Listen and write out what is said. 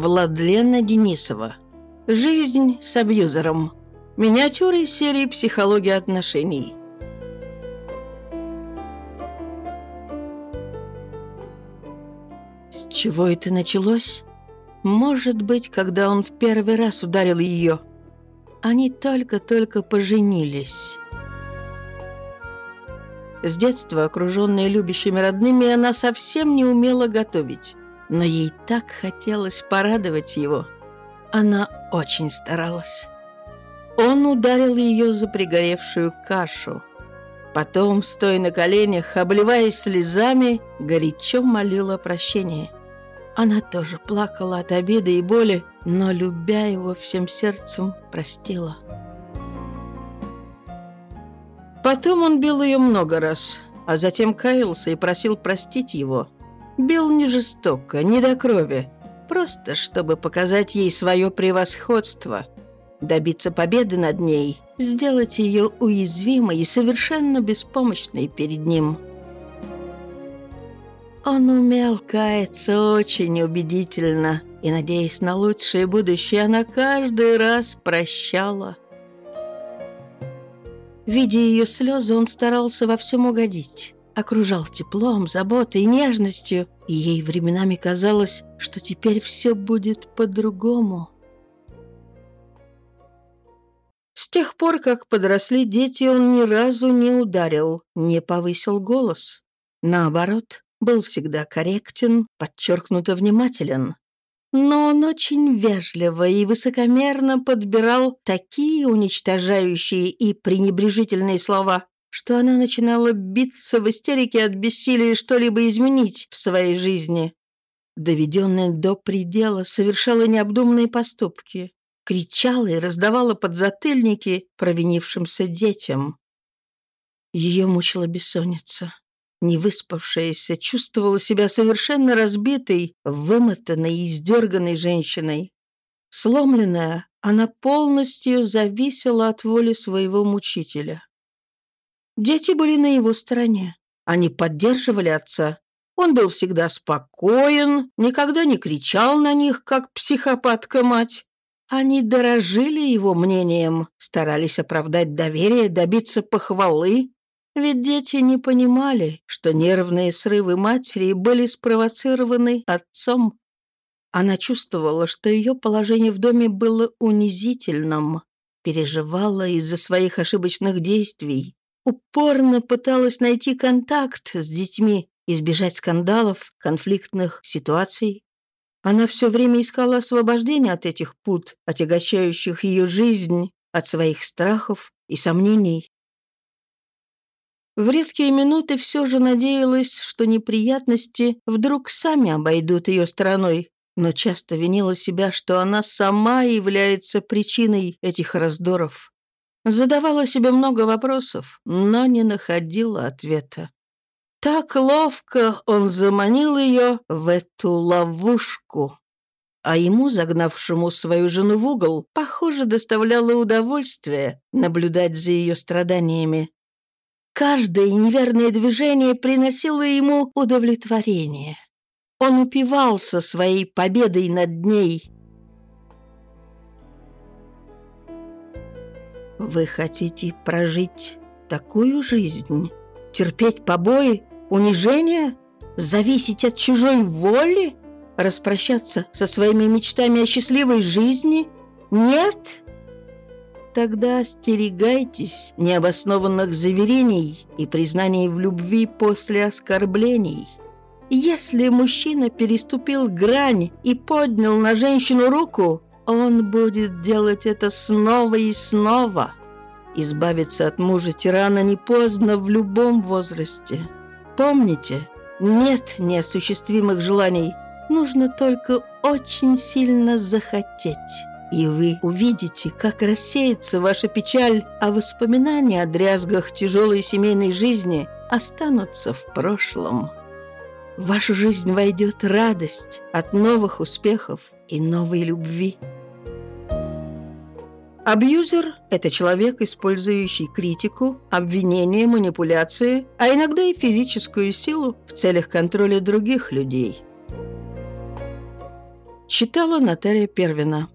Владлена Денисова. Жизнь с абьюзером. Миниатюры из серии «Психология отношений». С чего это началось? Может быть, когда он в первый раз ударил ее. Они только-только поженились. С детства, окруженная любящими родными, она совсем не умела готовить. Но ей так хотелось порадовать его. Она очень старалась. Он ударил ее за пригоревшую кашу. Потом, стоя на коленях, обливаясь слезами, горячо молила о прощении. Она тоже плакала от обиды и боли, но, любя его всем сердцем, простила. Потом он бил ее много раз, а затем каялся и просил простить его. Бил не жестоко, не до крови, просто чтобы показать ей свое превосходство, добиться победы над ней, сделать ее уязвимой и совершенно беспомощной перед ним. Он умел каяться очень убедительно, и, надеясь на лучшее будущее, она каждый раз прощала. Видя ее слезы, он старался во всем угодить. Окружал теплом, заботой и нежностью, и ей временами казалось, что теперь все будет по-другому. С тех пор, как подросли дети, он ни разу не ударил, не повысил голос. Наоборот, был всегда корректен, подчеркнуто внимателен. Но он очень вежливо и высокомерно подбирал такие уничтожающие и пренебрежительные слова, что она начинала биться в истерике от бессилия что-либо изменить в своей жизни. Доведенная до предела, совершала необдуманные поступки, кричала и раздавала подзатыльники провинившимся детям. Ее мучила бессонница. Невыспавшаяся чувствовала себя совершенно разбитой, вымотанной и издерганной женщиной. Сломленная, она полностью зависела от воли своего мучителя. Дети были на его стороне. Они поддерживали отца. Он был всегда спокоен, никогда не кричал на них, как психопатка-мать. Они дорожили его мнением, старались оправдать доверие, добиться похвалы. Ведь дети не понимали, что нервные срывы матери были спровоцированы отцом. Она чувствовала, что ее положение в доме было унизительным, переживала из-за своих ошибочных действий, упорно пыталась найти контакт с детьми, избежать скандалов, конфликтных ситуаций. Она все время искала освобождения от этих пут, отягощающих ее жизнь, от своих страхов и сомнений. В редкие минуты все же надеялась, что неприятности вдруг сами обойдут ее стороной, но часто винила себя, что она сама является причиной этих раздоров. Задавала себе много вопросов, но не находила ответа. Так ловко он заманил ее в эту ловушку. А ему, загнавшему свою жену в угол, похоже, доставляло удовольствие наблюдать за ее страданиями. Каждое неверное движение приносило ему удовлетворение. Он упивался своей победой над ней. Вы хотите прожить такую жизнь? Терпеть побои, унижения? Зависеть от чужой воли? Распрощаться со своими мечтами о счастливой жизни? Нет? Тогда остерегайтесь необоснованных заверений и признаний в любви после оскорблений. Если мужчина переступил грань и поднял на женщину руку, он будет делать это снова и снова. Избавиться от мужа-тирана не поздно в любом возрасте. Помните, нет неосуществимых желаний, нужно только очень сильно захотеть. И вы увидите, как рассеется ваша печаль, а воспоминания о дрязгах тяжелой семейной жизни останутся в прошлом. В вашу жизнь войдет радость от новых успехов и новой любви. Абьюзер – это человек, использующий критику, обвинение, манипуляции, а иногда и физическую силу в целях контроля других людей. Читала Наталья Первина.